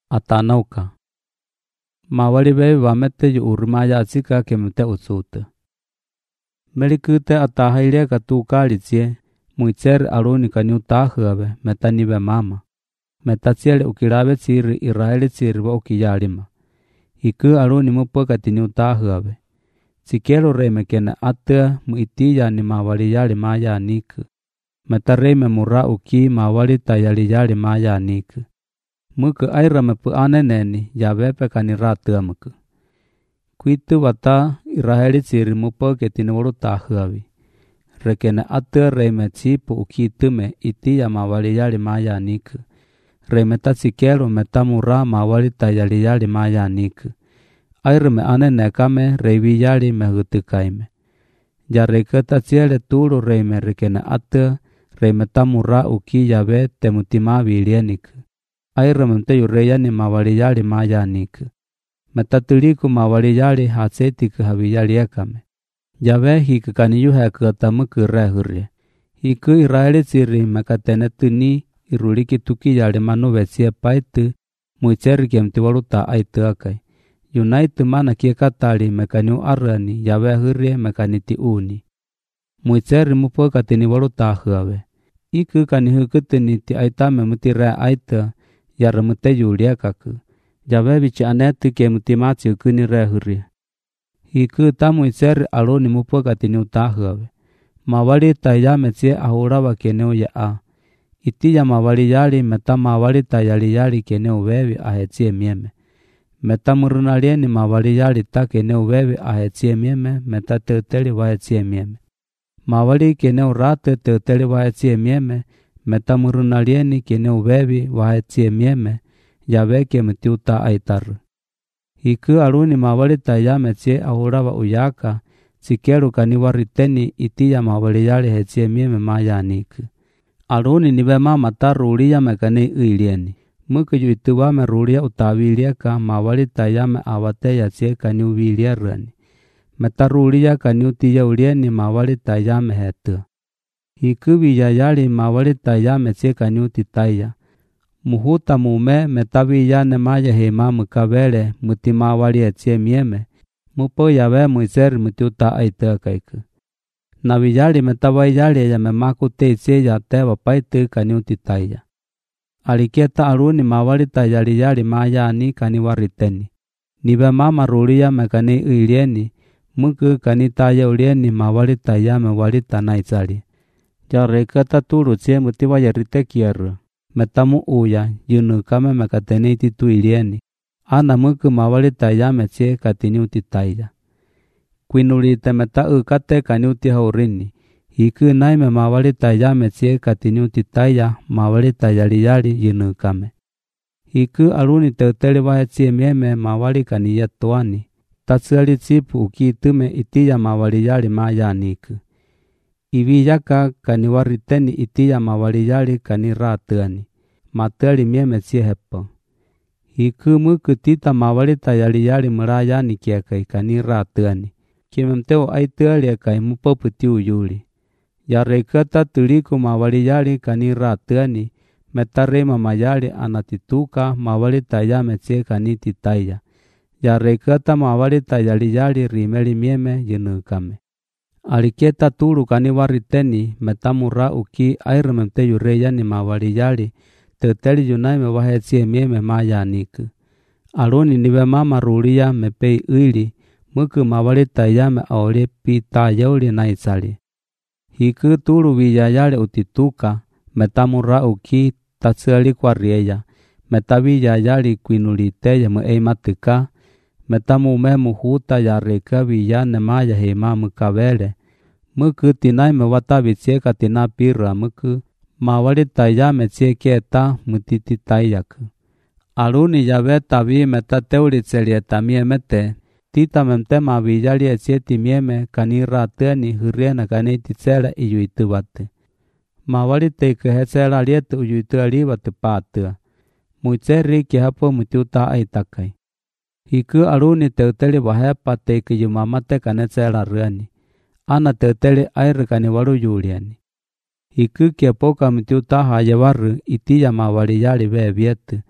atanauka. Mawali bebi wamete yu urmaya atsika kemte utsuta. Melikute atahailia katukalitie, muitseri Aroni kaniutahawe metanibe mama. Metatsiele ukilabe tsiri Israeli tsiri wa ukiyalima. Iku Aroni mupo katiniutahawe. Tsikelo reme kene atea muitiya ni mawali yali maya niku. Metareme mura uki mawali tayali yali maya niku. Muku airame pu aneneni yabepe kaniratea muku. Kuitu wata Israeli tsiri mupo ketiniwalutahawe. Rekene atea reme tsipu ukitume itiya mawali yali maya niku. Reme tatsikelo metamura mawali tayali yali maya niku. Airme anene kame reiwi yali mehutukaime. Jareke tatsiele tulu reime rekene atea reme tamura uki yabe temutima vilienik. Airme te yureyani mawali yali mayanik. Metatuliku mawali yali hatsetik havi yali ekame. Yabe hikakani yuhekatamuku rehurie. Hiku Israeli tsiri mekatene tuni iruliki tuki yali manuvetsie paitu muitseri kemtiwaluta aituakai. United mana kia katali mekaniu arani yabe hurie mekaniti uni. Muitseri mupo katini walutahawe. Iku kani hukutini ti aitame mutire aita yara mute yuliakaku. Yabe bichi anetu ke mutimatsi ukuni re hurie. Iku ta muitseri Aroni mupo katini utahawe. Mawali tayame tsie ahurawa keneu ya a. Iti ya mawali yali meta mawali tayali yali keneu wevi ahetsie mieme. Meta murunalieni mawali yali ta keneu wevi ahetsie mieme meta teuteli wahetsie mieme. Mawali keneu rate teuteli wahetsie mieme meta murunalieni keneu wevi wahetsie mieme yabeke mtiuta aitaru. Hiku Aroni mawali tayame tsie ahurawa uyaka tsikelu kaniwariteni iti ya mawali yali hetsie mieme mayaniku. Aroni nibe mama tarulia mekani uilieni. Muku yuituwame rulia utawilia ka mawali tayame awateya tsie kaniuwilia rani. Metarulia kaniutiya ulieni mawali tayame hetua. Hiku yali mawali tayame tsie kaniutitaya. Muhuta mume metawiyane maya hema mukabele mutimawali etsie mieme. Mupo yabe muitseri mutiuta aitea kaiku. Naviyali metawayali ya memakute itsie ya tewa paitu kaniutitaya. Aliketa Aroni mawali tayali yali mayani kaniwariteni. Nibe mama rulia mekani uilieni, muku kanitaya ulieni mawali tayame walita naitsali. Jareketa tulu tsie mutiwa yarite kieru. Metamu uya, yunu kame mekateni titu ilieni. Ana muku mawali tayame tsie katini utitaya. Kuinulite meta ukate kaniuti haurini. Hiku naime mawali tayame tsie katini utitaya mawali tayali yali yinukame. Hiku Aroni teuteli wahetsie mieme mawali kaniyetuani. Tatsiali tsipu ukitume itiya mawali yali mayaniku. Iwiyaka kaniwariteni itiya mawali yali kaniratuani. Mateli mieme tsie hepo. Hiku muku tita mawali tayali yali murayani kiekai kaniratuani. Kimemteo aituali kai mupoputi uyuli. Yareketa tuliku mawali yali kaniratuani. Metarema mayali anatituka mawali tayame tsie kanititaya. Yareketa mawali tayali yali rimeli mieme yinukame. Aliketa tulu kaniwariteni metamura uki airememte yureyani mawali yali teuteli yunaime wahetsie mieme mayaniku. Aroni nibe mama rulia mepei uili muku mawali tayame aole pita yauli naitsali. Hiku tulu wiyayali utituka metamura uki tatsiali kwa rieya. Metawiyayali kuinuliteya mueimatuka. Metamume muhuta yareka wiyane maya hema mukabele. Muku tinaime watavitsie katina pira muku mawali tayame tsie keta mutititayaku. Aroni yabe tabi metateulitselie tamiemete. Tita memte mawiyali etsie timieme kaniratuani huriena kanititsele iyuituwate. Mawali teikehetsela liete uyuitualiwate patua. Muitseri kihapo mutiuta aitakai. Hiku Aroni teuteli wahepa teikiyumamate kanetsela ruani. Ana teuteli aire kaniwalu yuliani. Hiku kiepoka mutiuta hayewaru itiya mawali yali bebietu.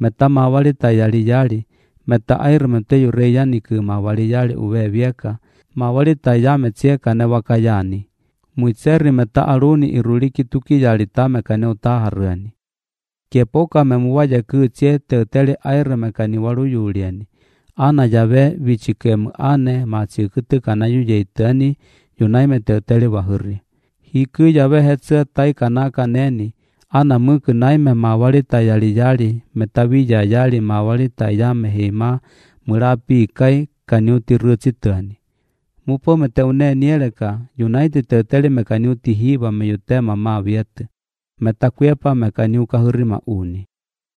meta mawali tayali yali, meta air mete yureyani ke mawali yali uwe vieka, mawali tayame tsieka ne wakayani. Muitseri meta aruni iruliki tuki yali tame kane utaharani. Kepoka memuwaja ke tsie teteli air mekani walu yuliani. Ana yabe vichikemu ane machikete kana yuyeitani yunaime teteli wahuri. Hiku yabe hetse tai kana kaneni. Ana muku naime mawali tayali yali metawiya yali mawali tayame hima murapi kai kaniuti ruchitani. Mupo mete une nieleka yunaiti teteli mekaniuti hiba meyutema ma viete. Metakwepa mekaniuka hurima uni.